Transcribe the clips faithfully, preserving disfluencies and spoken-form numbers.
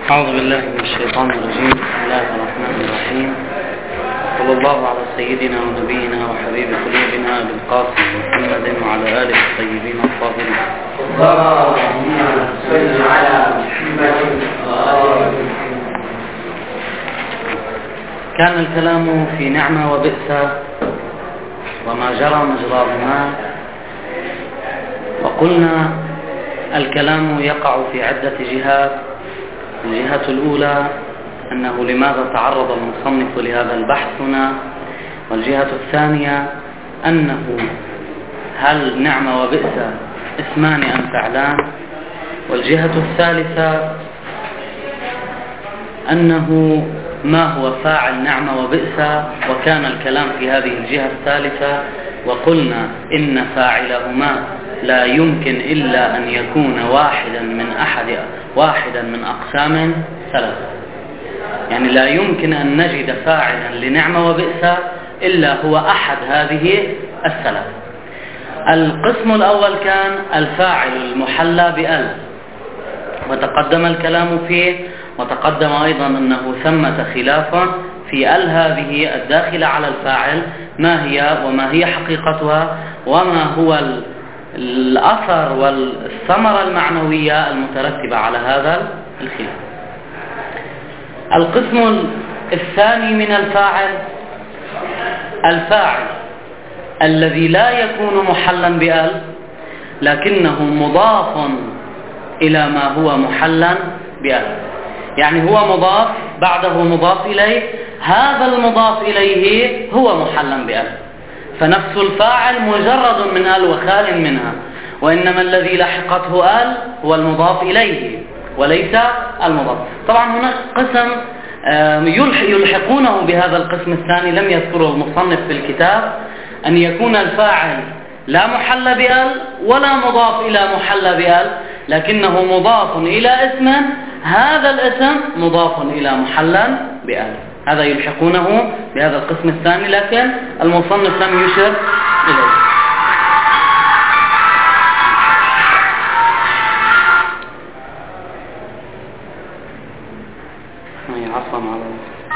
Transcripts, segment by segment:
أعوذ بالله من الشيطان الرجيم. بسم الله الرحمن الرحيم. صلى الله على سيدنا ونبينا وحبيب قلوبنا بالقاسم محمد وعلى آله الطيبين الطاهرين. اللهم صل على محمد. كان الكلام في نعمة وبئس وما جرى مجراهما، وقلنا الكلام يقع في عدة جهات. الجهة الأولى أنه لماذا تعرض المصنف لهذا البحث هنا، والجهة الثانية أنه هل نعمة وبئس اسمان أم فعلان، والجهة الثالثة أنه ما هو فاعل نعمة وبئس، وكان الكلام في هذه الجهة الثالثة، وقلنا إن فاعلهما لا يمكن إلا أن يكون واحدا من أحد واحدا من أقسام ثلاثة. يعني لا يمكن أن نجد فاعلا لنعمة وبئس إلا هو أحد هذه الثلاثة. القسم الأول كان الفاعل المحلى بأل، وتقدم الكلام فيه، وتقدم أيضا أنه ثمة خلافة في أل هذه الداخلة على الفاعل، ما هي وما هي حقيقتها، وما هو الأثر والثمرة المعنوية المترتبة على هذا الخلاف. القسم الثاني من الفاعل الفاعل الذي لا يكون محلا بأل لكنه مضاف إلى ما هو محلا بأل، يعني هو مضاف بعده مضاف إليه، هذا المضاف إليه هو محلا بأل، فنفس الفاعل مجرد من أل وخال منها، وإنما الذي لحقته أل هو المضاف إليه وليس المضاف. طبعا هناك قسم يلحقونه بهذا القسم الثاني لم يذكره المصنف في الكتاب، أن يكون الفاعل لا محل بأل ولا مضاف إلى محل بأل، لكنه مضاف إلى اسم، هذا الاسم مضاف إلى محلا بأل، هذا يلحقونه بهذا القسم الثاني، لكن المصنف لم يشر إليه. عصم على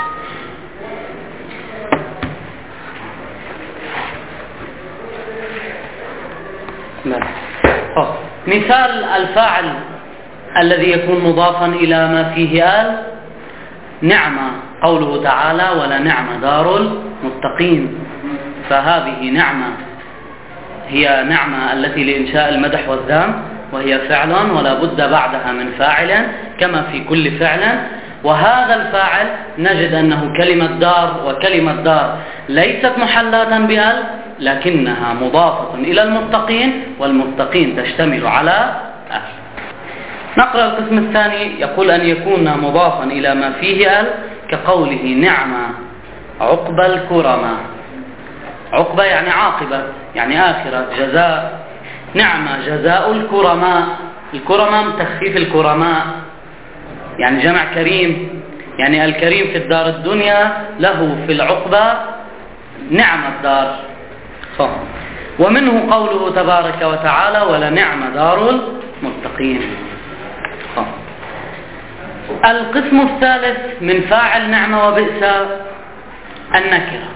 مثال الفاعل الذي يكون مضافا إلى ما فيه آل نعمة، قوله تعالى ولا نعمة دار المتقين، فهذه نعمة هي نعمة التي لإنشاء المدح والذم، وهي فعل ولا بد بعدها من فاعل كما في كل فعل، وهذا الفاعل نجد أنه كلمة دار، وكلمة دار ليست محلاة بأل لكنها مضافة إلى المتقين، والمتقين تشتمل على أل. نقرأ القسم الثاني، يقول أن يكون مضافا إلى ما فيه أل كقوله نعمة عقبى الكرماء. عقبى يعني عاقبة، يعني آخرة، جزاء. نعمة جزاء الكرماء، الكرماء تخفيف الكرماء، يعني جمع كريم، يعني الكريم في الدار الدنيا له في العقبى نعم الدار. صح. ومنه قوله تبارك وتعالى ولنعم دار المتقين. صح. القسم الثالث من فاعل نعمة وبئس النكرة،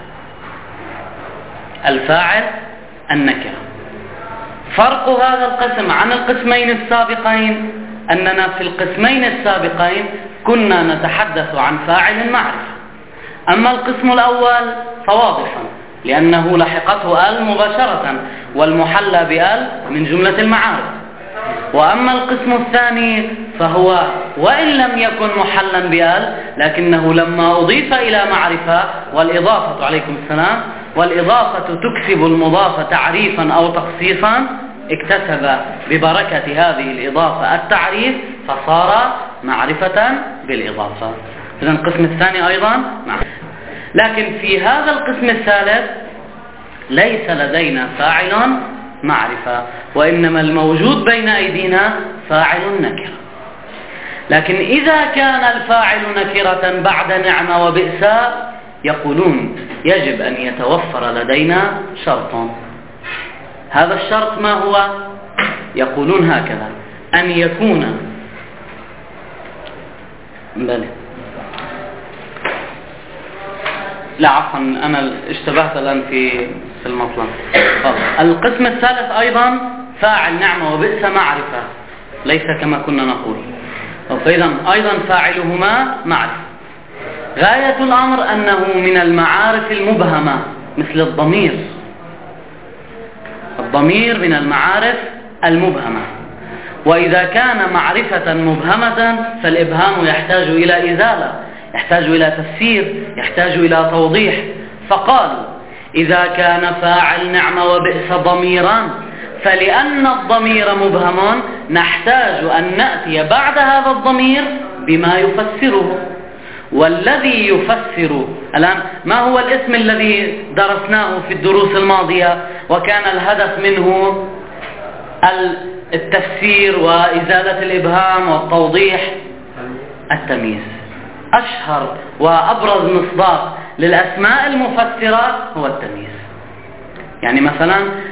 الفاعل النكرة. فرق هذا القسم عن القسمين السابقين أننا في القسمين السابقين كنا نتحدث عن فاعل معرفة، أما القسم الأول فواضحا لأنه لحقته آل مباشرة، والمحلى بآل من جملة المعارف. وأما القسم الثاني فهو وإن لم يكن محلا بآل لكنه لما أضيف إلى معرفة، والإضافة عليكم السلام، والإضافة تكسب المضاف تعريفا أو تخصيصا، اكتسب ببركة هذه الإضافة التعريف فصار معرفة بالإضافة. إذن القسم الثاني أيضا معرفة. لكن في هذا القسم الثالث ليس لدينا فاعل معرفة، وإنما الموجود بين أيدينا فاعل نكرة. لكن إذا كان الفاعل نكرة بعد نعمة وبئس يقولون يجب أن يتوفر لدينا شرط. هذا الشرط ما هو؟ يقولون هكذا: أن يكون بلى. لا عفوا أنا اشتبهت الآن في في المطلب. القسم الثالث أيضا فاعل نعمة وبئس معرفة، ليس كما كنا نقول. فإذا أيضا فاعلهما معرفة. غاية الأمر أنه من المعارف المبهمة مثل الضمير. الضمير من المعارف المبهمة، وإذا كان معرفة مبهمة فالإبهام يحتاج إلى إزالة، يحتاج إلى تفسير، يحتاج إلى توضيح. فقال إذا كان فاعل نعمة وبئس ضميرا، فلأن الضمير مبهم نحتاج أن نأتي بعد هذا الضمير بما يفسره. والذي يفسر الآن ما هو الاسم الذي درسناه في الدروس الماضية وكان الهدف منه التفسير وإزالة الإبهام والتوضيح؟ التمييز. أشهر وأبرز مصداق للأسماء المفسرة هو التمييز. يعني مثلا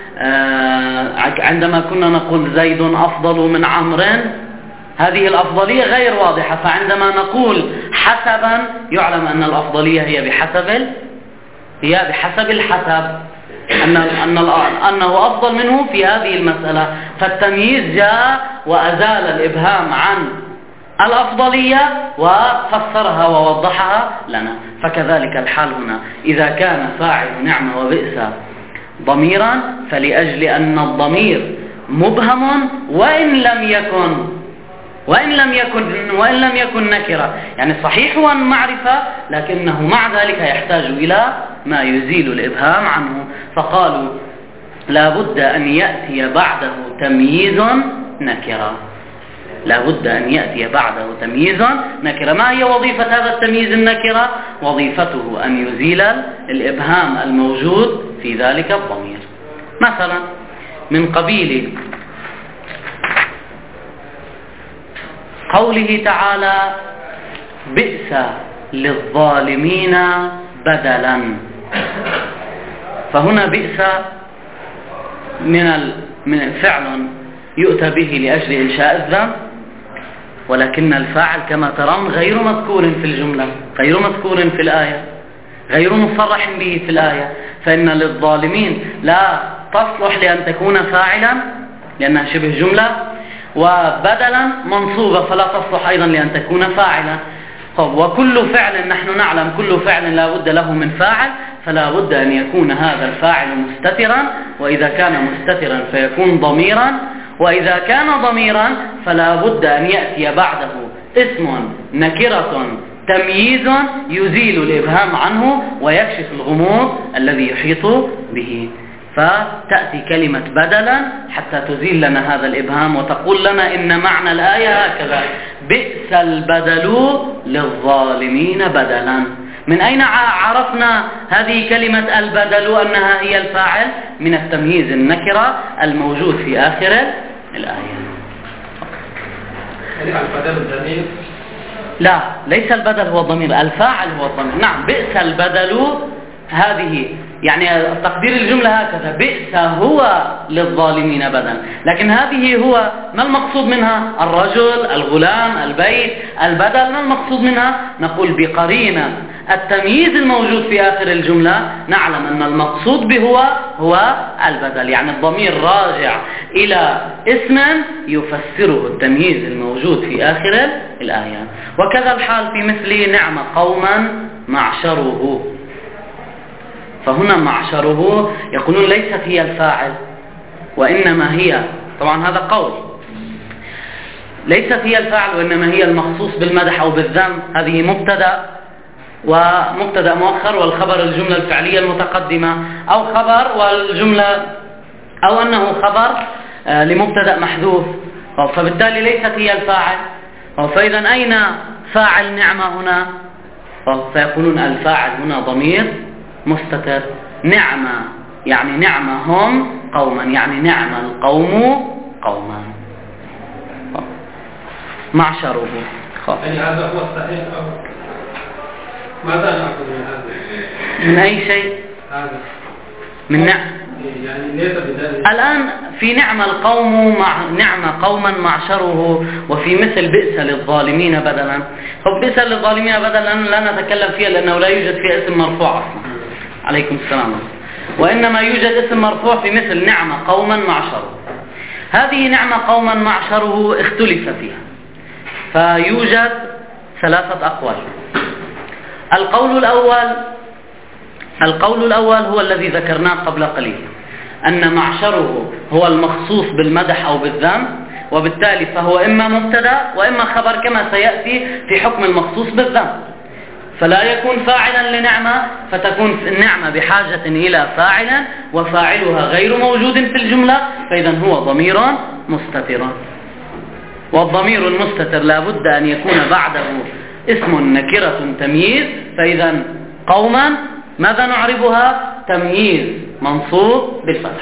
عندما كنا نقول زيد أفضل من عمرو، هذه الأفضلية غير واضحة، فعندما نقول حسبا يعلم أن الأفضلية هي بحسب هي بحسب الحسب، أن أن أنه أفضل منه في هذه المسألة. فالتمييز جاء وأزال الإبهام عن الأفضلية وفسرها ووضحها لنا. فكذلك الحال هنا، إذا كان فاعل نعمة وبئس ضميرا فلأجل أن الضمير مبهم وإن لم يكن وإن لم يكن وإن لم يكن نكرة، يعني صحيح هو معرفة لكنه مع ذلك يحتاج إلى ما يزيل الإبهام عنه. فقالوا لا بد أن يأتي بعده تمييز نكرة، لا بد أن يأتي بعده تمييز نكرة. ما هي وظيفة هذا التمييز النكرة؟ وظيفته أن يزيل الإبهام الموجود في ذلك الضمير. مثلا من قبيل قوله تعالى بئس للظالمين بدلا، فهنا بئس من من فعل يؤتى به لأجل إنشاء الذنب، ولكن الفاعل كما ترون غير مذكور في الجملة، غير مذكور في الآية، غير مصرح به في الآية. فإن للظالمين لا تصلح لأن تكون فاعلا لأنها شبه جملة، وبدلا منصوبة فلا تصلح أيضا لأن تكون فاعلا. وكل فعل نحن نعلم كل فعل لا بد له من فاعل، فلا بد أن يكون هذا الفاعل مستترا، وإذا كان مستترا فيكون ضميرا، وإذا كان ضميرا فلا بد أن يأتي بعده اسم نكرة تمييز يزيل الإبهام عنه ويكشف الغموض الذي يحيط به. فتأتي كلمة بدلا حتى تزيل لنا هذا الإبهام وتقول لنا إن معنى الآية هكذا: بئس البدل للظالمين بدلا. من أين عرفنا هذه كلمة البدل أنها هي الفاعل؟ من التمييز النكرة الموجود في آخر الآية. البدل الضمير؟ لا، ليس البدل هو الضمير، الفاعل هو الضمير. نعم، بئس البدل هذه يعني تقدير الجملة هكذا: بئس هو للظالمين بدلا. لكن هذه هو ما المقصود منها؟ الرجل، الغلام، البيت، البدل. ما المقصود منها؟ نقول بقرينة التمييز الموجود في آخر الجملة نعلم أن المقصود به هو هو البدل، يعني الضمير راجع إلى اسم يفسره التمييز الموجود في آخر الآية. وكذا الحال في مثل نعم قوما معشره، فهنا معشره يقولون ليست هي الفاعل وإنما هي، طبعا هذا قول، ليست هي الفاعل وإنما هي المخصوص بالمدح أو بالذم. هذه مبتدأ ومبتدأ مؤخر، والخبر الجملة الفعلية المتقدمة، أو خبر والجملة أو أنه خبر لمبتدأ محذوف، فبالتالي ليست هي الفاعل. فإذا أين فاعل نعمة هنا؟ فيقولون الفاعل هنا ضمير مستتر. نعمة يعني نعمة هم قوما، يعني نعم القوم قوما. معشره. يعني هذا هو الصحيح أو ماذا نأخذ من هذا؟ من أي شيء؟ هذا من نعم يعني ليس بذلك. الآن في نعم القوم مع نعم قوما معشره، وفي مثل بئس للظالمين بدلا. فبئس للظالمين بدلا لا نتكلم فيها لأنه لا يوجد فيها اسم مرفوع أصلا. عليكم السلام. وإنما يوجد اسم مرفوع في مثل نعم قوما معشره. هذه نعم قوما معشره اختلف فيها، فيوجد ثلاثة أقوال. القول الأول القول الأول هو الذي ذكرناه قبل قليل، أن معشره هو المخصوص بالمدح أو بالذم، وبالتالي فهو إما مبتدأ وإما خبر كما سيأتي في حكم المخصوص بالذم، فلا يكون فاعلا لنعمة، فتكون النعمة بحاجة إلى فاعل وفاعلها غير موجود في الجملة، فإذا هو ضمير مستتر. والضمير المستتر لا بد أن يكون بعده اسم نكرة تمييز، فإذا قوما ماذا نعربها؟ تمييز منصوب بالفتح.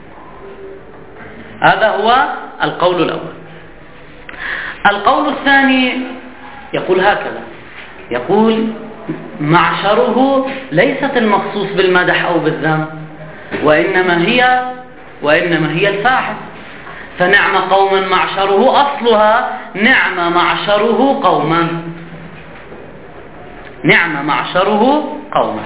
هذا هو القول الأول. القول الثاني يقول هكذا، يقول معشره ليست المخصوص بالمدح أو بالذم، وإنما هي وإنما هي الفاعل. فنعم قوما معشره أصلها نعم معشره قوما، نعم معشره قوما.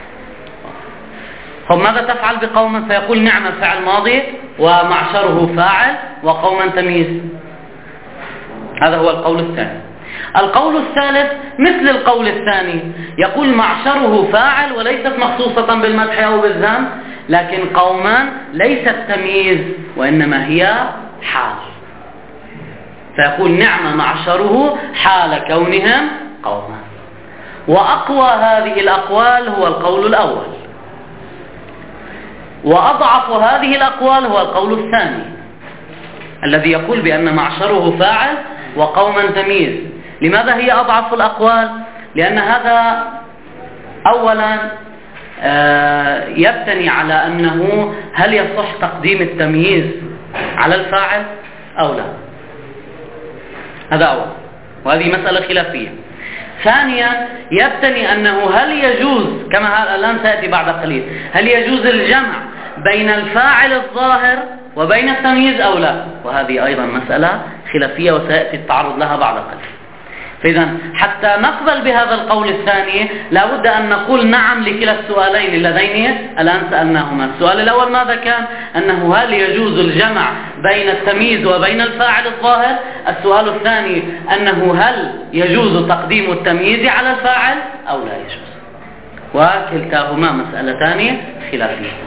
طب ماذا تفعل بقوما؟ فيقول نعم فعل ماضي ومعشره فاعل وقوما تمييز. هذا هو القول الثاني. القول الثالث مثل القول الثاني، يقول معشره فاعل وليست مخصوصة بالمدح أو بالذم، لكن قوما ليست تمييز وإنما هي حال، فيقول نعم معشره حال كونهم قوما. وأقوى هذه الأقوال هو القول الأول، وأضعف هذه الأقوال هو القول الثاني الذي يقول بأن معشره فاعل وقوما تمييز. لماذا هي أضعف الأقوال؟ لأن هذا أولا يبتني على أنه هل يصح تقديم التمييز على الفاعل أو لا. هذا أول، وهذه مسألة خلافية. ثانيا يبتني أنه هل يجوز كما الآن سيأتي بعد قليل، هل يجوز الجمع بين الفاعل الظاهر وبين التمييز أو لا، وهذه أيضا مسألة خلافية وسيأتي التعرض لها بعد قليل. فإذا حتى نقبل بهذا القول الثاني لا بد أن نقول نعم لكلا السؤالين اللذين الآن سألناهما. السؤال الأول ماذا كان؟ أنه هل يجوز الجمع بين التمييز وبين الفاعل الظاهر؟ السؤال الثاني أنه هل يجوز تقديم التمييز على الفاعل أو لا يجوز؟ وكلتاهما مسألتان خلافية.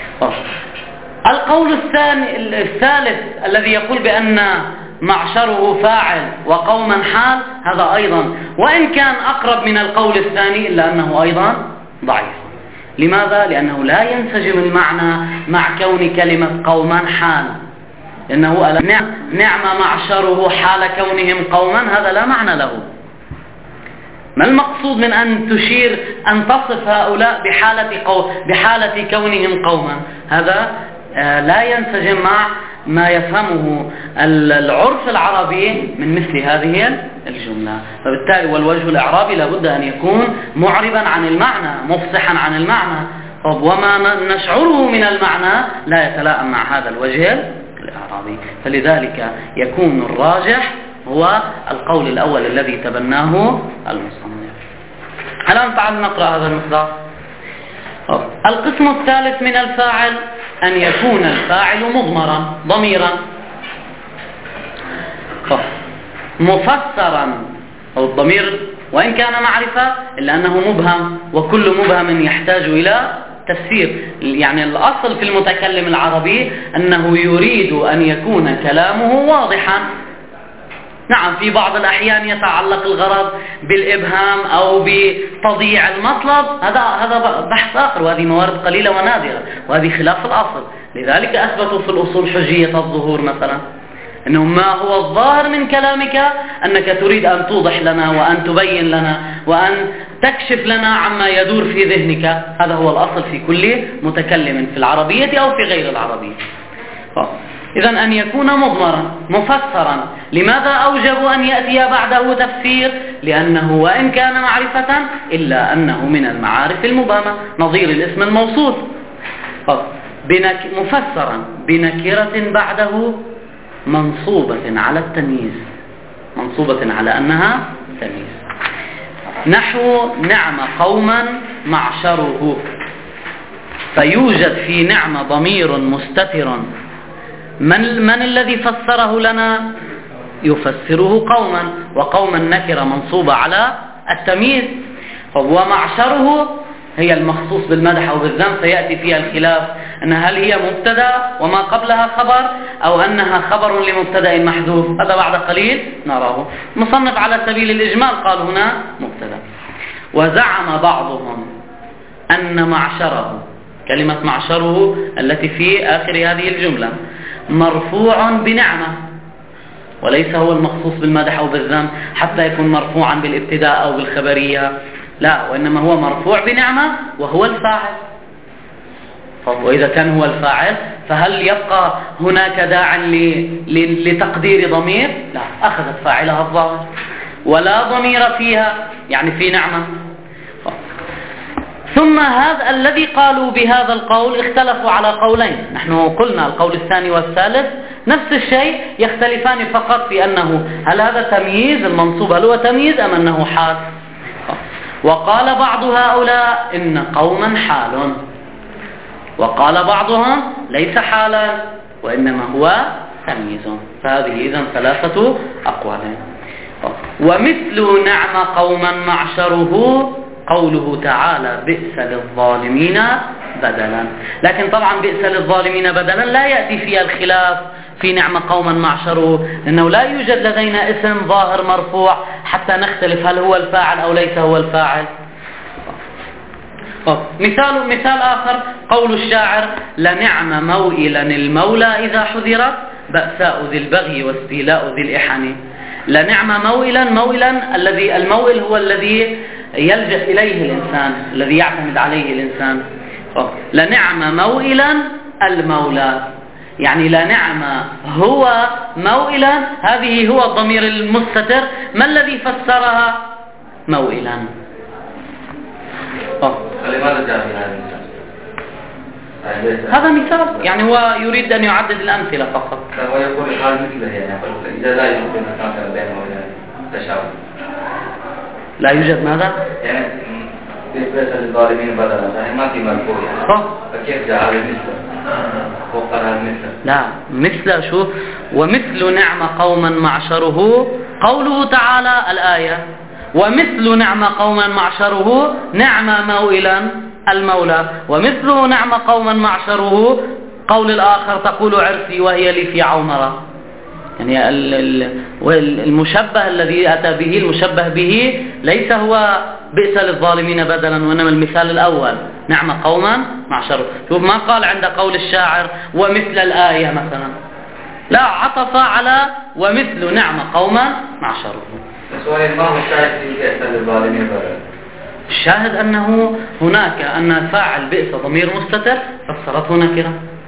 القول الثاني الثالث الذي يقول بأن معشره فاعل وقوما حال، هذا أيضا وإن كان أقرب من القول الثاني إلا أنه أيضا ضعيف. لماذا؟ لأنه لا ينسجم المعنى مع كون كلمة قوما حال، لأنه نعم معشره حال كونهم قوما، هذا لا معنى له. ما المقصود من أن تشير أن تصف هؤلاء بحالة, قو بحالة كونهم قوما؟ هذا لا ينسجم مع ما يفهمه العرف العربي من مثل هذه الجملة. فبالتالي والوجه الإعرابي لابد أن يكون معربا عن المعنى، مفصحا عن المعنى، وما نشعره من المعنى لا يتلائم مع هذا الوجه الإعرابي. فلذلك يكون الراجح هو القول الأول الذي تبناه المصنف. الآن تعالوا نقرأ هذا المقدار. القسم الثالث من الفاعل أن يكون الفاعل مضمرا ضميرا مفسرا، أو الضمير وإن كان معرفة إلا أنه مبهم، وكل مبهم يحتاج إلى تفسير. يعني الأصل في المتكلم العربي أنه يريد أن يكون كلامه واضحا. نعم في بعض الأحيان يتعلق الغرض بالإبهام أو بتضييع المطلب، هذا هذا بحث آخر، وهذه موارد قليلة ونادرة، وهذه خلاف الأصل. لذلك أثبتوا في الأصول حجية الظهور مثلا، أنه ما هو الظاهر من كلامك أنك تريد أن توضح لنا وأن تبين لنا وأن تكشف لنا عما يدور في ذهنك. هذا هو الأصل في كل متكلم في العربية أو في غير العربية. إذن أن يكون مضمرا مفسرا. لماذا أوجب أن يأتي بعده تفسير؟ لأنه وإن كان معرفة إلا أنه من المعارف المبهمة، نظير الاسم الموصول. بنك مفسرا بنكرة بعده منصوبة على التمييز، منصوبة على أنها تمييز. نحو نعم قوما معشره، فيوجد في نعم ضمير مستتر، من, من الذي فسره لنا؟ يفسره قوما، وقوما نكرة منصوبة على التمييز. ومعشره هي المخصوص بالمدح أو بالذم، سيأتي فيها الخلاف أن هل هي مبتدا وما قبلها خبر أو أنها خبر لمبتدا محذوف، هذا بعد قليل نراه. مصنف على سبيل الإجمال قال هنا مبتدا. وزعم بعضهم أن معشره، كلمة معشره التي في آخر هذه الجملة، مرفوع بنعمة، وليس هو المخصوص بالمدح أو بالذم حتى يكون مرفوعا بالابتداء أو بالخبرية، لا، وإنما هو مرفوع بنعمة وهو الفاعل. وإذا كان هو الفاعل فهل يبقى هناك داع لتقدير ضمير؟ لا، أخذت فاعلها الظاهر ولا ضمير فيها، يعني في نعمة. ثم هذا الذي قالوا بهذا القول اختلفوا على قولين. نحن قلنا القول الثاني والثالث نفس الشيء، يختلفان فقط في أنه هل هذا تمييز المنصوب هل هو تمييز أم أنه حال. وقال بعض هؤلاء إن قوما حال، وقال بعضهم ليس حالا وإنما هو تمييز. فهذه إذن ثلاثة أقوال. ومثل نعم قوما معشره قوله تعالى بئس للظالمين بدلا. لكن طبعا بئس للظالمين بدلا لا يأتي فيها الخلاف في نعم قوما معشره، لأنه لا يوجد لدينا اسم ظاهر مرفوع حتى نختلف هل هو الفاعل أو ليس هو الفاعل. مثال مثال آخر قول الشاعر لنعم موئلا المولى إذا حذرت بأساء ذي البغي واستيلاء ذي الإحن. لنعم موئلا، موئلا الذي الموئل هو الذي يلجأ إليه الإنسان، الذي يعتمد عليه الإنسان. لنعم موئلا المولى، يعني لنعم هو موئلا، هذه هو الضمير المستتر. ما الذي فسرها موئلا؟ فلماذا جاء في هذا المثال؟ هذا مثال، يعني هو يريد أن يعدد الأمثلة فقط. هو يقول الحال مثله، يعني إذا لا يوجد مثال بينه وبين التشابه. لا يوجد ماذا؟ يعني بئس للظالمين بدلا، يعني ما في مرفوع يعني. فكيف جاء هذا مثله؟ فوق هذا مثله. لا، مثل شو؟ ومثل نعم قوما معشره قوله تعالى الآية، ومثل نعم قوما معشره نعم موئلا المولى، ومثله نعم قوما معشره قول الآخر تقول عرسي وهي لي في عومرة. يعني المشبه الذي أتى به المشبه به ليس هو بئس للظالمين بدلا، وإنما المثال الأول نعم قوما معشره. شوف ما قال عند قول الشاعر ومثل الآية مثلا، لا، عطف على ومثل نعم قوما معشره. السؤال ما هو الشاهد في بئس للظالمين بدلا؟ الشاهد أنه هناك أن فاعل بئس ضمير مستتر فسرته نكرة.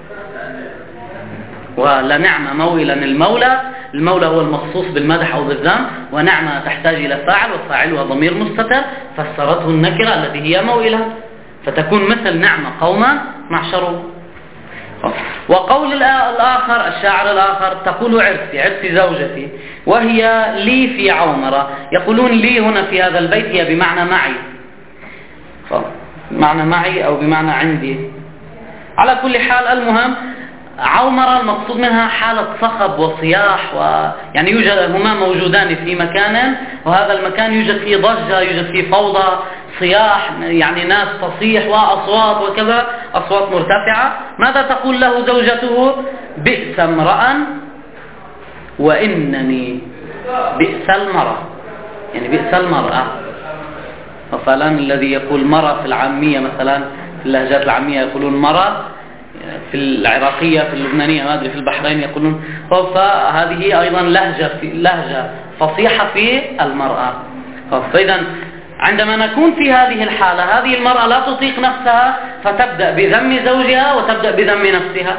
ولنعم موئلا المولى، المولى هو المخصوص بالمدح أو بالذم، ونعمة تحتاج إلى فاعل وفاعلها ضمير مستتر فسرته النكرة التي هي موئلا، فتكون مثل نعم قوما معشره. وقول الآخر الشاعر الآخر تقول عرسي، عرسي زوجتي وهي لي في عومرة. يقولون لي هنا في هذا البيت هي بمعنى معي، بمعنى معي أو بمعنى عندي. على كل حال المهم عومرة المقصود منها حالة صخب وصياح، ويعني يوجد هما موجودان في مكان، وهذا المكان يوجد فيه ضجة، يوجد فيه فوضى، صياح، يعني ناس تصيح وأصوات وكذا، أصوات مرتفعة. ماذا تقول له زوجته؟ بئس امرأ وإنني بئس المرأة، يعني بئس المرأة. فلان الذي يقول مرأة في العامية مثلا، في اللهجات العامية يقولون مرأة، في العراقية في اللبنانية ما أدري في البحرين يقولون، فهذه أيضا لهجة في لهجة فصيحة في المرأة. فإذا عندما نكون في هذه الحالة هذه المرأة لا تطيق نفسها فتبدأ بذم زوجها وتبدأ بذم نفسها.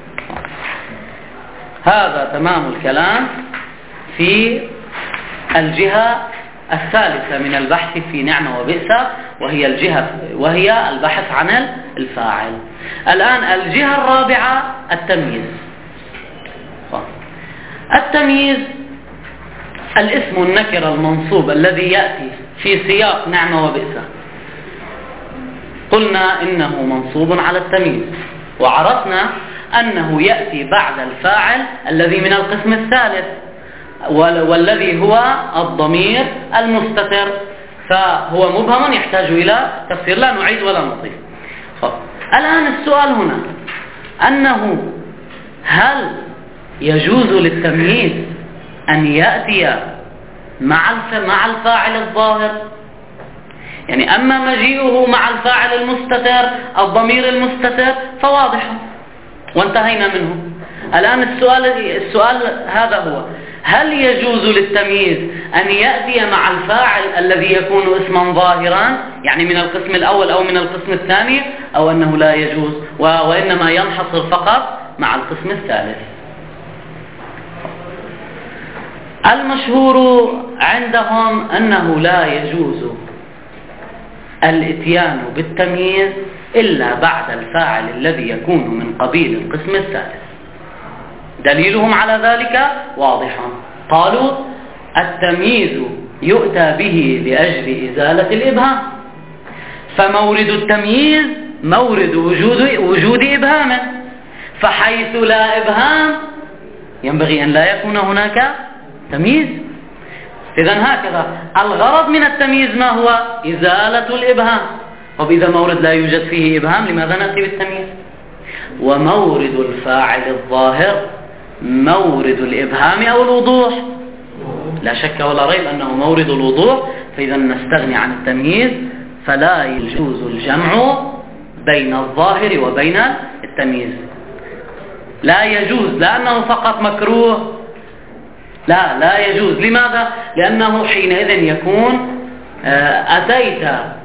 هذا تمام الكلام في الجهة الثالثة من البحث في نعمة وبئس، وهي الجهة وهي البحث عن الفاعل. الآن الجهة الرابعة التمييز. التمييز الاسم النكر المنصوب الذي يأتي في سياق نعمة وبئس، قلنا إنه منصوب على التمييز، وعرفنا أنه يأتي بعد الفاعل الذي من القسم الثالث والذي هو الضمير المستتر، فهو مبهم يحتاج إلى تفسير، لا نعيد ولا نضيف. الآن السؤال هنا أنه هل يجوز للتمييز أن يأتي مع مع الفاعل الظاهر؟ يعني أما مجيئه مع الفاعل المستتر الضمير المستتر فواضح وانتهينا منه. الآن السؤال السؤال هذا هو: هل يجوز للتمييز أن يأتي مع الفاعل الذي يكون اسما ظاهرا، يعني من القسم الأول أو من القسم الثاني، أو أنه لا يجوز وإنما ينحصر فقط مع القسم الثالث؟ المشهور عندهم أنه لا يجوز الاتيان بالتمييز إلا بعد الفاعل الذي يكون من قبيل القسم الثالث. دليلهم على ذلك واضح، قالوا: التمييز يؤتى به لأجل إزالة الإبهام، فمورد التمييز مورد وجود, وجود إبهام، فحيث لا إبهام ينبغي أن لا يكون هناك تمييز. إذن هكذا الغرض من التمييز ما هو؟ إزالة الإبهام. طب إذا مورد لا يوجد فيه إبهام لماذا نأتي بالتمييز؟ ومورد الفاعل الظاهر مورد الإبهام أو الوضوح، لا شك ولا ريب أنه مورد الوضوح، فإذا نستغني عن التمييز، فلا يجوز الجمع بين الظاهر وبين التمييز. لا يجوز لأنه فقط مكروه، لا لا يجوز. لماذا؟ لأنه حينئذ يكون أتيت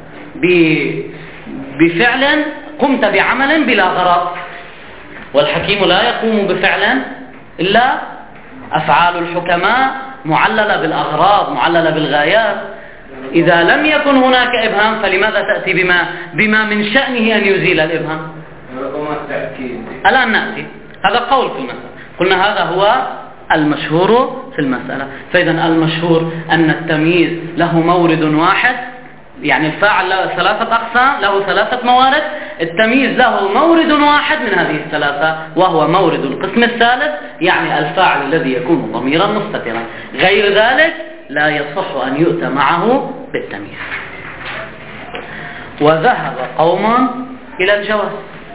بفعل، قمت بعمل بلا غرض، والحكيم لا يقوم بفعل إلا أفعال الحكماء معللة بالأغراض معللة بالغايات. إذا لم يكن هناك إبهام فلماذا تأتي بما, بما من شأنه أن يزيل الإبهام؟ الآن نأتي، هذا قول في المسألة، قلنا هذا هو المشهور في المسألة. فإذا المشهور أن التمييز له مورد واحد، يعني الفاعل له ثلاثة أقسام، له ثلاثة موارد، التمييز له مورد واحد من هذه الثلاثة وهو مورد القسم الثالث، يعني الفاعل الذي يكون ضميرا مستترا، غير ذلك لا يصح أن يؤتى معه بالتمييز. وذهب قوم إلى الجواز،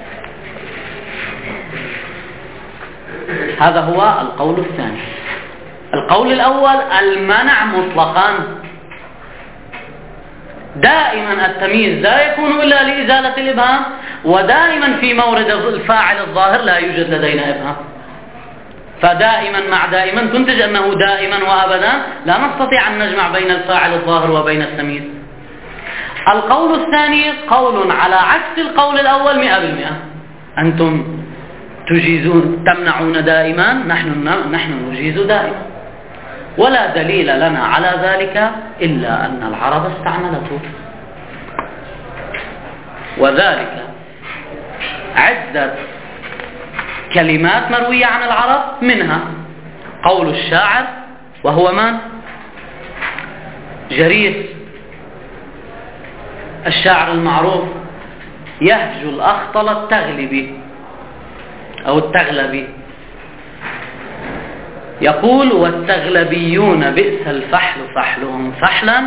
هذا هو القول الثاني. القول الأول المنع مطلقا، دائما التمييز لا يكون إلا لإزالة الإبهام، ودائما في مورد الفاعل الظاهر لا يوجد لدينا إبهام، فدائما مع دائما تنتج أنه دائما وأبدا لا نستطيع أن نجمع بين الفاعل الظاهر وبين التمييز. القول الثاني قول على عكس القول الأول مئة بالمئة، أنتم تجيزون تمنعون دائما، نحن نحن نجيز دائما، ولا دليل لنا على ذلك إلا أن العرب استعملته، وذلك عدة كلمات مروية عن العرب، منها قول الشاعر وهو من؟ جرير الشاعر المعروف، يهجو الأخطل التغلبي أو التغلبي، يقول: والتغلبيون بئس الفحل فحلهم فحلا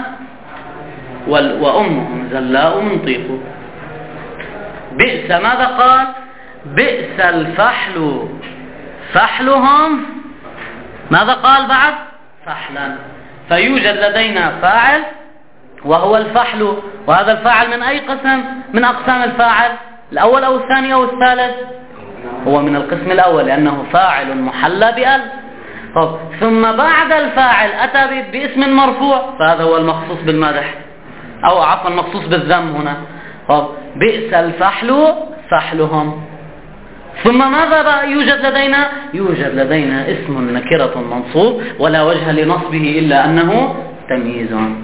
وأمهم زلاء منطيق. بئس، ماذا قال؟ بئس الفحل فحلهم، ماذا قال بعد؟ فحلا. فيوجد لدينا فاعل وهو الفحل، وهذا الفاعل من أي قسم من أقسام الفاعل؟ الأول أو الثاني أو الثالث؟ هو من القسم الأول لأنه فاعل محلى بأل. طب ثم بعد الفاعل أتى باسم مرفوع، فهذا هو المخصوص بالمدح أو عفوا المخصوص بالذم هنا. طب بئس الفحل فحلهم، ثم ماذا يوجد لدينا؟ يوجد لدينا اسم نكرة منصوب ولا وجه لنصبه إلا أنه تمييز.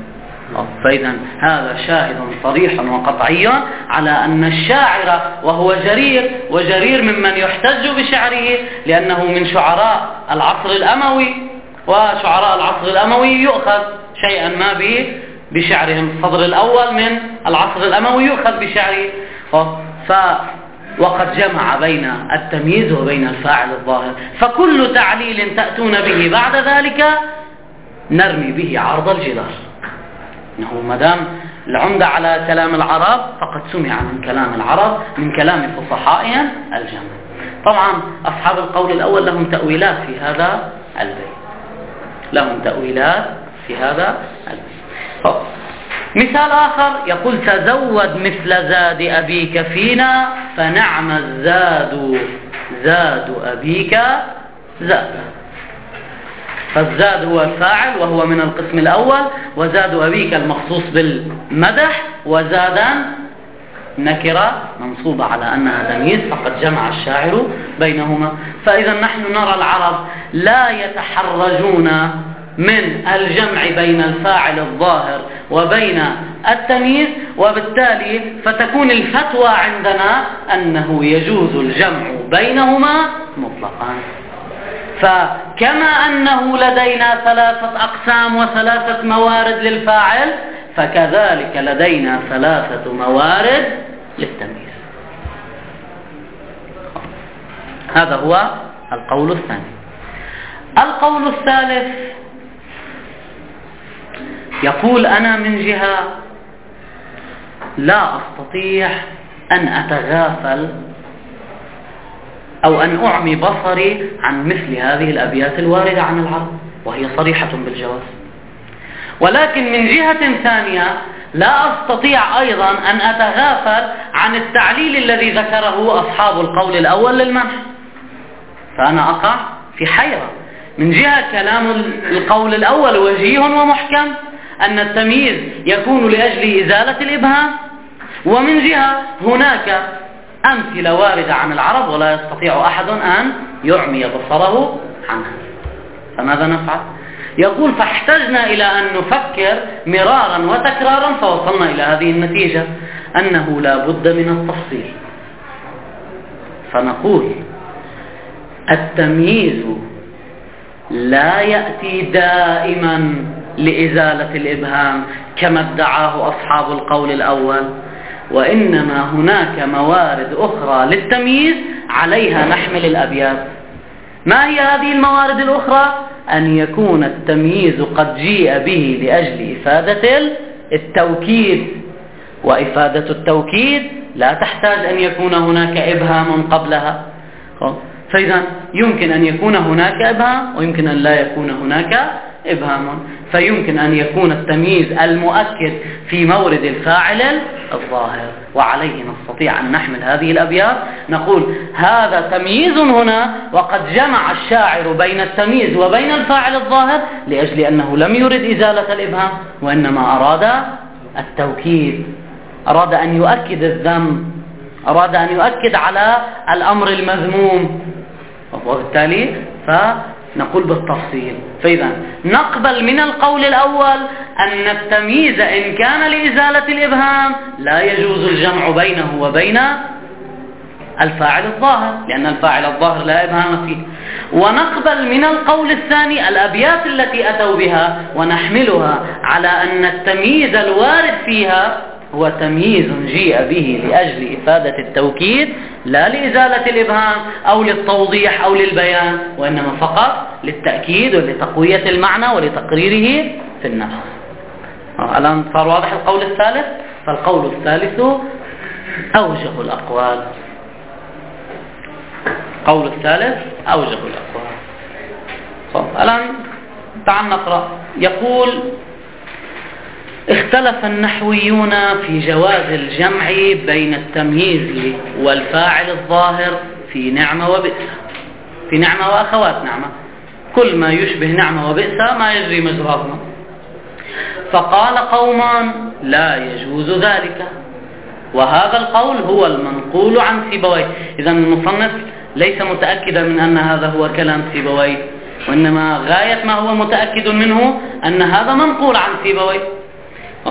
فإذا هذا شاهد صريح وقطعي على أن الشاعر وهو جرير، وجرير ممن يحتج بشعره لأنه من شعراء العصر الأموي، وشعراء العصر الأموي يؤخذ شيئا ما به بشعرهم. الصدر الأول من العصر الأموي يؤخذ بشعره. ف وقد جمع بين التمييز وبين الفاعل الظاهر، فكل تعليل تأتون به بعد ذلك نرمي به عرض الجدار. إنه مدام العمدة على كلام العرب فقد سمع من كلام العرب، من كلام فصحائهم الجمع. طبعا أصحاب القول الأول لهم تأويلات في هذا البيت، لهم تأويلات في هذا البيت. مثال آخر يقول: تزود مثل زاد أبيك فينا فنعم الزاد زاد أبيك زاد. فالزاد هو الفاعل وهو من القسم الأول، وزاد أبيك المخصوص بالمدح، وزادا نكرة منصوبة على أنها تمييز، فقد جمع الشاعر بينهما. فإذا نحن نرى العرب لا يتحرجون من الجمع بين الفاعل الظاهر وبين التمييز، وبالتالي فتكون الفتوى عندنا أنه يجوز الجمع بينهما مطلقا. فكما أنه لدينا ثلاثة أقسام وثلاثة موارد للفاعل، فكذلك لدينا ثلاثة موارد للتمييز. هذا هو القول الثاني. القول الثالث يقول: أنا من جهة لا أستطيع أن أتغافل أو أن أعمي بصري عن مثل هذه الأبيات الواردة عن العرب، وهي صريحة بالجواز. ولكن من جهة ثانية لا أستطيع أيضا أن أتغافل عن التعليل الذي ذكره أصحاب القول الأول للمنح. فأنا أقع في حيرة. من جهة كلام القول الأول وجيه ومحكم أن التمييز يكون لأجل إزالة الإبهام، ومن جهة هناك أمثلة واردة عن العرب ولا يستطيع أحد أن يعمي بصره عنها. فماذا نفعل؟ يقول: فاحتجنا إلى أن نفكر مرارا وتكرارا فوصلنا إلى هذه النتيجة أنه لا بد من التفصيل. فنقول: التمييز لا يأتي دائما لإزالة الإبهام كما ادعاه أصحاب القول الأول، وإنما هناك موارد أخرى للتمييز عليها نحمل الأبيات. ما هي هذه الموارد الأخرى؟ أن يكون التمييز قد جيء به لأجل إفادة التوكيد، وإفادة التوكيد لا تحتاج أن يكون هناك إبهام قبلها. فإذا يمكن أن يكون هناك إبهام ويمكن أن لا يكون هناك إبهام. فيمكن أن يكون التمييز المؤكد في مورد الفاعل الظاهر، وعليه نستطيع أن نحمل هذه الأبيات نقول: هذا تمييز هنا، وقد جمع الشاعر بين التمييز وبين الفاعل الظاهر لأجل أنه لم يرد إزالة الإبهام، وإنما أراد التوكيد، أراد أن يؤكد الذم، أراد أن يؤكد على الأمر المذموم. وبالتالي فنقول بالتفصيل. فإذا نقبل من القول الأول أن التمييز إن كان لإزالة الإبهام لا يجوز الجمع بينه وبين الفاعل الظاهر، لأن الفاعل الظاهر لا إبهام فيه. ونقبل من القول الثاني الأبيات التي أتوا بها ونحملها على أن التمييز الوارد فيها هو تمييز جيء به لأجل إفادة التوكيد لا لإزالة الإبهام أو للتوضيح أو للبيان، وإنما فقط للتأكيد ولتقوية المعنى ولتقريره في النفس. الآن صار واضح القول الثالث. فالقول الثالث أوجه الأقوال. قول الثالث أوجه الأقوال. الآن تعال نقرأ. يقول: اختلف النحويون في جواز الجمع بين التمييز والفاعل الظاهر في نعمة وبئس، في نعمة وأخوات نعمة، كل ما يشبه نعمة وبئس ما يجري مجراهما. فقال قومان: لا يجوز ذلك، وهذا القول هو المنقول عن سيبويه. إذن المصنف ليس متأكدا من أن هذا هو كلام سيبويه، وإنما غاية ما هو متأكد منه أن هذا منقول عن سيبويه.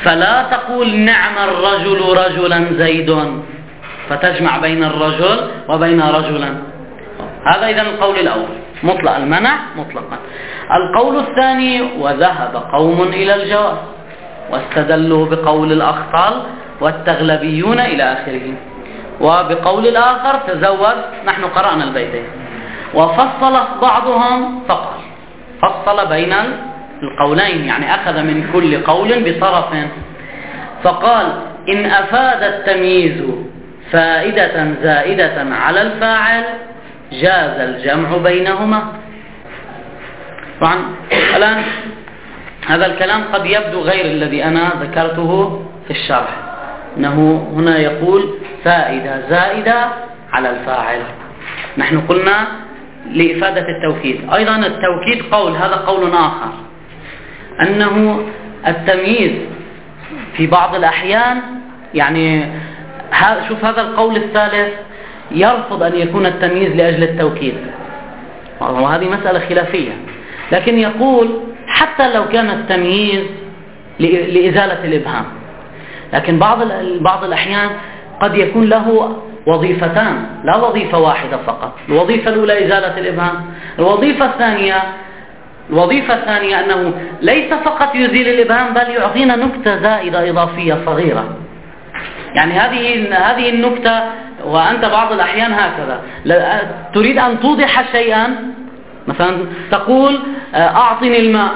فلا تقول نعم الرجل رجلا زيد فتجمع بين الرجل وبين رجلا. هذا إذن القول الأول مطلق المنع مطلقا. القول الثاني وذهب قوم إلى الجواز واستدلوا بقول الأخطل والتغلبيون إلى آخره. وبقول الآخر تزوج، نحن قرأنا البيتين، وفصل بعضهم فقال فصل بين القولين، يعني أخذ من كل قول بطرف، فقال إن أفاد التمييز فائدة زائدة على الفاعل جاز الجمع بينهما. طبعا الآن هذا الكلام قد يبدو غير الذي أنا ذكرته في الشرح، أنه هنا يقول فائدة زائدة على الفاعل. نحن قلنا لإفادة التوكيد، أيضا التوكيد قول، هذا قول آخر، أنه التمييز في بعض الأحيان، يعني شوف هذا القول الثالث يرفض أن يكون التمييز لأجل التوكيد، وهذه مسألة خلافية، لكن يقول حتى لو كان التمييز لإزالة الإبهام، لكن بعض بعض الأحيان قد يكون له وظيفتان لا وظيفة واحدة فقط. الوظيفة الأولى إزالة الإبهام، الوظيفة الثانية الوظيفة الثانية أنه ليس فقط يزيل الإبهام بل يعطينا نكتة زائدة إضافية صغيرة. يعني هذه هذه النكتة، وأنت بعض الأحيان هكذا تريد أن توضح شيئا، مثلا تقول أعطني الماء،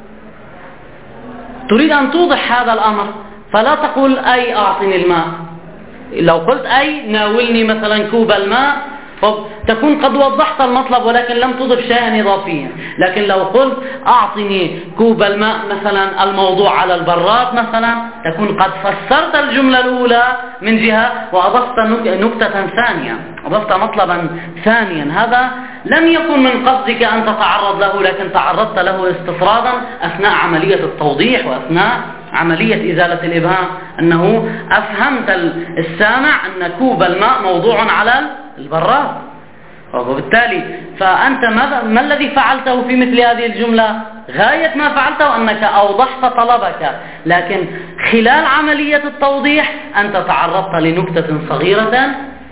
تريد أن توضح هذا الأمر، فلا تقول أي أعطني الماء. لو قلت أي ناولني مثلا كوب الماء تكون قد وضحت المطلب ولكن لم تضف شيئا إضافيا. لكن لو قلت أعطني كوب الماء مثلا الموضوع على البراد مثلا، تكون قد فسرت الجملة الأولى من جهة وأضفت نكتة ثانية، أضفت مطلبا ثانيا. هذا لم يكن من قصدك أن تتعرض له، لكن تعرضت له استفرادا أثناء عملية التوضيح وأثناء عملية إزالة الإبهام، أنه أفهمت السامع أن كوب الماء موضوع على البراد، وبالتالي فأنت ماذا ما الذي فعلته في مثل هذه الجملة؟ غاية ما فعلته أنك أوضحت طلبك، لكن خلال عملية التوضيح أنت تعرضت لنكتة صغيرة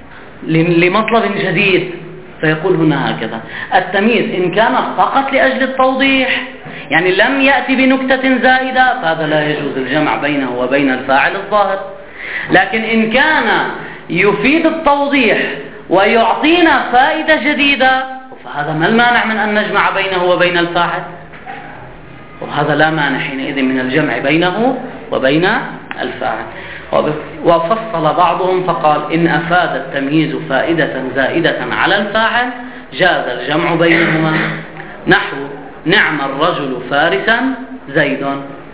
لمطلب جديد. فيقول هنا هكذا التمييز إن كان فقط لأجل التوضيح، يعني لم يأتي بنكتة زائدة، فهذا لا يجوز الجمع بينه وبين الفاعل الظاهر. لكن إن كان يفيد التوضيح ويعطينا فائدة جديدة، فهذا ما المانع من أن نجمع بينه وبين الفاعل؟ وهذا لا مانع حينئذ من الجمع بينه وبين الفاعل. وفصل بعضهم فقال إن أفاد التمييز فائدة زائدة على الفاعل جاز الجمع بينهما، نحو نعم الرجل فارسا زيد.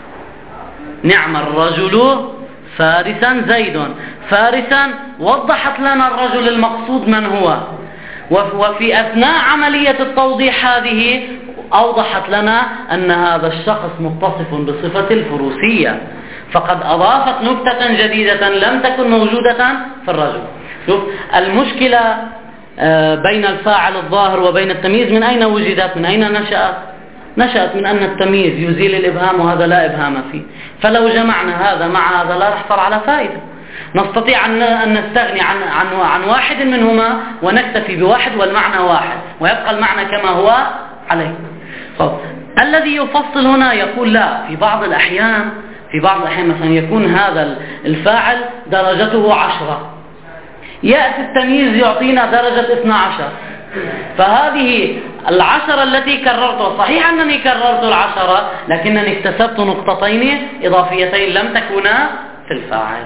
نعم الرجل فارسا زيد، فارسا وضحت لنا الرجل المقصود من هو، وفي أثناء عملية التوضيح هذه أوضحت لنا أن هذا الشخص متصف بصفة الفروسية، فقد أضافت نكتة جديدة لم تكن موجودة في الرجل. شوف المشكلة بين الفاعل الظاهر وبين التمييز من أين وجدت؟ من أين نشأت؟ نشأت من أن التمييز يزيل الإبهام وهذا لا إبهام فيه، فلو جمعنا هذا مع هذا لا نحصل على فائدة. نستطيع أن نستغني عن عن عن واحد منهما ونكتفي بواحد والمعنى واحد ويبقى المعنى كما هو عليه. طب الذي يفصل هنا يقول لا، في بعض الأحيان في بعض الأحيان مثلا يكون هذا الفاعل درجته عشرة، يأتي التمييز يعطينا درجة اثنا عشر، فهذه العشرة التي كررتها، صحيح أنني كررت العشرة لكنني اكتسبت نقطتين إضافيتين لم تكونا في الفاعل.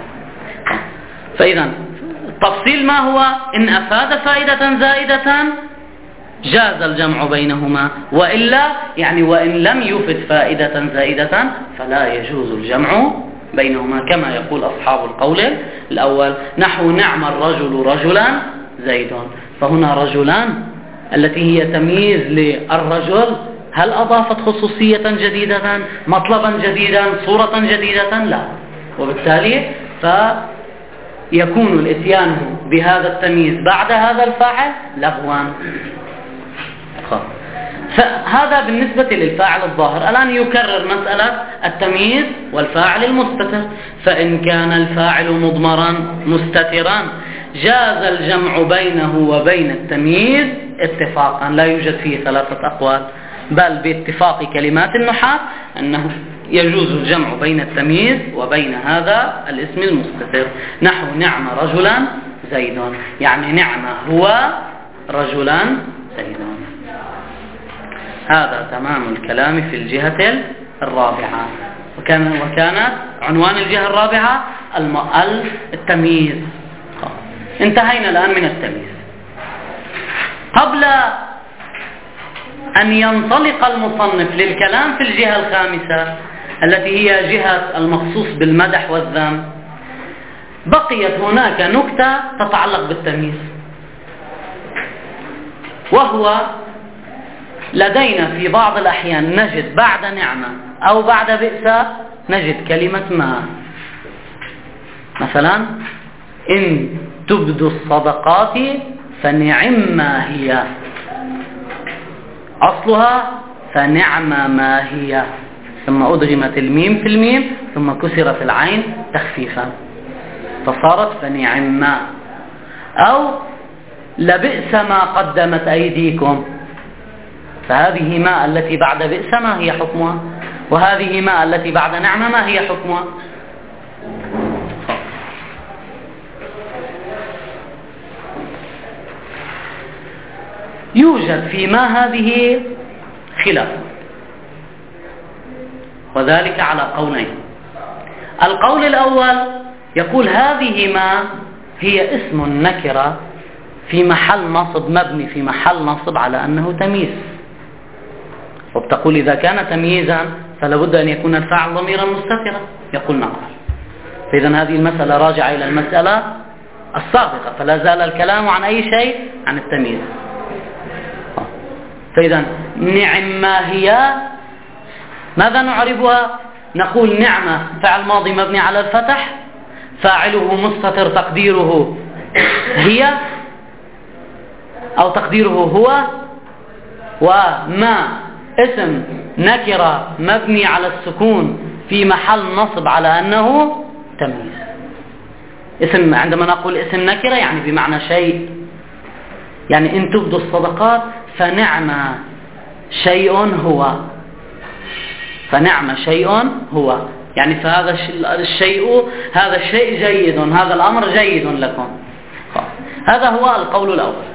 فإذا التفصيل ما هو؟ إن أفاد فائدة زائدة جاز الجمع بينهما، وإلا يعني وإن لم يفد فائدة زائدة فلا يجوز الجمع بينهما، كما يقول أصحاب القول الأول نحو نعم الرجل رجلا زيد. فهنا رجلان التي هي تمييز للرجل، هل أضافت خصوصية جديدة، مطلبا جديدا، صورة جديدة؟ لا. وبالتالي فيكون الاتيان بهذا التمييز بعد هذا الفاعل لغوا. فهذا بالنسبة للفاعل الظاهر. الآن يكرر مسألة التمييز والفاعل المستتر. فإن كان الفاعل مضمرا مستترا جاز الجمع بينه وبين التمييز اتفاقا، لا يوجد فيه ثلاثة أقوال، بل باتفاق كلمات النحاة أنه يجوز الجمع بين التمييز وبين هذا الاسم المستتر. نحو نعم رجلا زيد، يعني نعم هو رجلا زيد. هذا تمام الكلام في الجهة الرابعة. وكان وكانت عنوان الجهة الرابعة التمييز. انتهينا الآن من التمييز. قبل أن ينطلق المصنف للكلام في الجهة الخامسة التي هي جهة المخصوص بالمدح والذم، بقيت هناك نكتة تتعلق بالتمييز، وهو لدينا في بعض الأحيان نجد بعد نعمة أو بعد بئس نجد كلمة ما. مثلا إن تبدوا الصدقات فنعم ما هي، أصلها فنعم ما هي، ثم أدغمت الميم في الميم ثم كسرت العين تخفيفا فصارت فنعم ما. أو لبئس ما قدمت أيديكم، فهذه ما التي بعد بئس ما هي حكمها، وهذه ما التي بعد نعمة ما هي حكمها. يوجد في ما هذه خلاف، وذلك على قولين. القول الأول يقول هذه ما هي اسم نكرة في محل نصب، مبني في محل نصب على أنه تمييز، وبتقول إذا كان تمييزا فلا بد أن يكون الفاعل ضميرا مستترا. يقول نعم. فإذا هذه المسألة راجعة إلى المسألة السابقة، فلا زال الكلام عن أي شيء؟ عن التمييز. فإذا نعم ما هي ماذا نعربها؟ نقول نعمة فعل ماضي مبني على الفتح، فاعله مستتر تقديره هي أو تقديره هو، وما اسم نكرة مبني على السكون في محل نصب على أنه تمييز. اسم عندما نقول اسم نكرة يعني بمعنى شيء، يعني إن تبدوا الصدقات فنعم شيء هو، فنعم شيء هو، يعني فهذا الشيء هذا الشيء جيد، هذا الأمر جيد لكم. هذا هو القول الأول.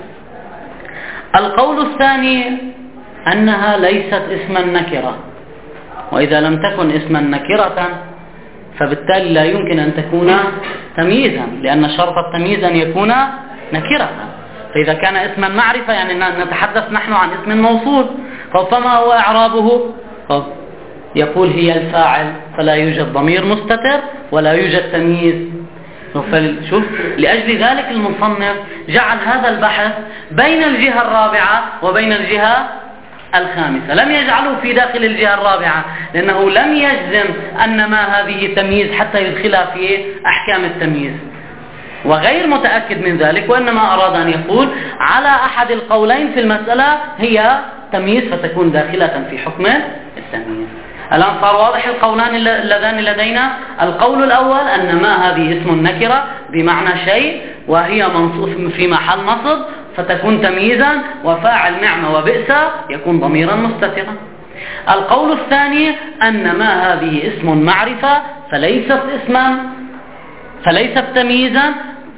القول الثاني أنها ليست اسما نكرة، وإذا لم تكن اسما نكرة فبالتالي لا يمكن أن تكون تمييزا، لأن شرط التمييز أن يكون نكرة. فإذا كان اسما معرفة يعني نتحدث نحن عن اسم موصول، فما هو إعرابه؟ يقول هي الفاعل، فلا يوجد ضمير مستتر ولا يوجد تمييز. شوف، لأجل ذلك المصنف جعل هذا البحث بين الجهة الرابعة وبين الجهة الخامسة، لم يجعله في داخل الجهة الرابعة، لأنه لم يجزم أن ما هذه تمييز حتى يدخلها في أحكام التمييز، وغير متأكد من ذلك، وإنما أراد أن يقول على أحد القولين في المسألة هي تمييز فتكون داخلة في حكم التمييز. الآن صار واضح القولان اللذان لدينا. القول الأول أن ما هذه اسم نكرة بمعنى شيء، وهي منصوب في محل نصب فتكون تمييزا، وفاعل نعمة وبئس يكون ضميرا مستترا. القول الثاني أن ما هذه اسم معرفة فليست اسما فليست تمييزا،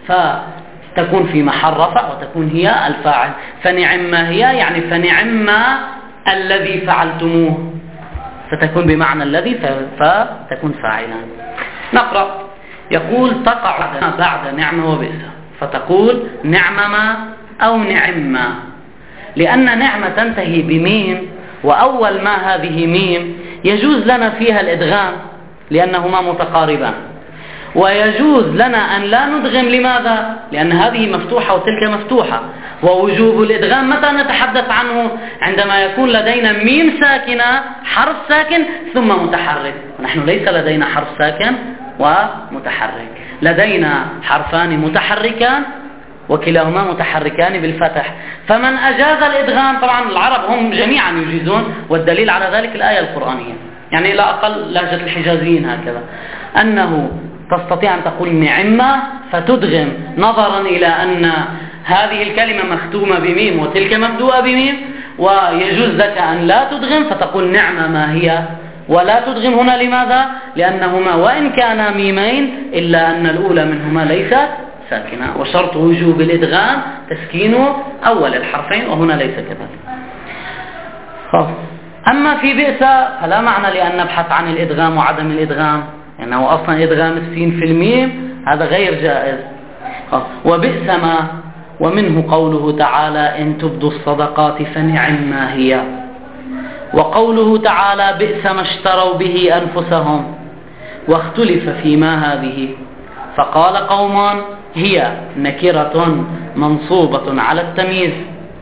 فتكون في محل رفع وتكون هي الفاعل. فنعم ما هي يعني فنعم ما الذي فعلتموه، فتكون بمعنى الذي فتكون فاعلا. نقرأ. يقول تقع بعد نعمة وبئس، فتقول نعم ما أو نعم ما، لأن نعمة تنتهي بميم، وأول ما هذه ميم يجوز لنا فيها الإدغام لأنهما متقاربان، ويجوز لنا أن لا ندغم. لماذا؟ لأن هذه مفتوحة وتلك مفتوحة. ووجوب الإدغام متى نتحدث عنه؟ عندما يكون لدينا ميم ساكنة حرف ساكن ثم متحرك، ونحن ليس لدينا حرف ساكن ومتحرك، لدينا حرفان متحركان وكلاهما متحركان بالفتح. فمن أجاز الإدغام، طبعا العرب هم جميعا يجيزون، والدليل على ذلك الآية القرآنية، يعني لا أقل لهجة الحجازيين هكذا، أنه تستطيع أن تقول نعمة فتدغم، نظرا إلى أن هذه الكلمة مختومة بميم وتلك مبدوءة بميم، ويجوز لك أن لا تدغم فتقول نعمة ما هي، ولا تدغم هنا. لماذا؟ لأنهما وإن كانا ميمين إلا أن الأولى منهما ليست ساكنة، وشرط وجوب الإدغام تسكين أول الحرفين، وهنا ليس كذلك. أما في بئس فلا معنى لأن نبحث عن الإدغام وعدم الإدغام، لأنه يعني أصلا إدغام السين في الميم هذا غير جائز. وبئس ما، ومنه قوله تعالى إن تبدوا الصدقات فنعم ما هي، وقوله تعالى بئس ما اشتروا به أنفسهم، واختلف فيما هذه، فقال قوم هي نكرة منصوبة على التمييز،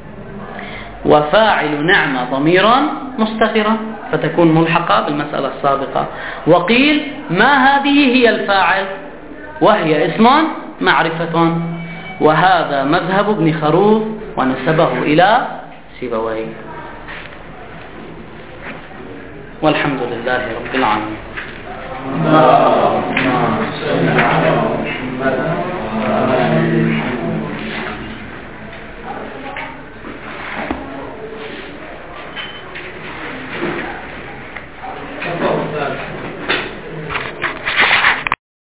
وفاعل نعمة ضميرا مستترا فتكون ملحقة بالمسألة السابقة. وقيل ما هذه هي الفاعل وهي اسم معرفة، وهذا مذهب ابن خروف ونسبه إلى سيبويه. والحمد لله رب العالمين.